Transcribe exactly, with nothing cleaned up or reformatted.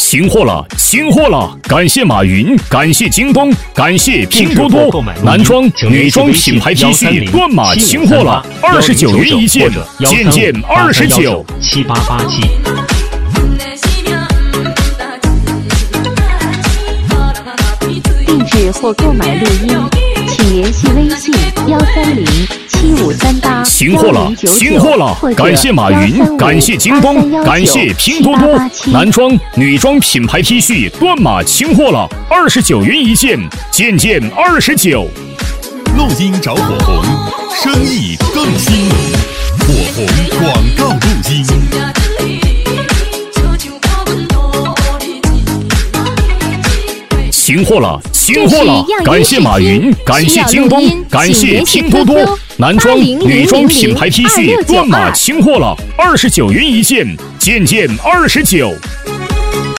新货了，新货了！感谢马云，感谢京东，感谢拼多多。男装、女装品牌 T 恤断码清货了，二十九元一件，件件二十九。 七八八七。 定制或购买录音，请联系微信幺三零七五三八新货了，新货了！感谢马云，感谢京东，感谢拼多多。男装、女装品牌 T 恤断码清货了，二十九元一件，件件二十九。 录音找火红，生意更兴隆。火红广告录音。 新货了，新货了！感谢马云，感谢京东，感谢拼多多。男装、女装品牌 T 恤断码清货了，二十九元一件，件件二十九。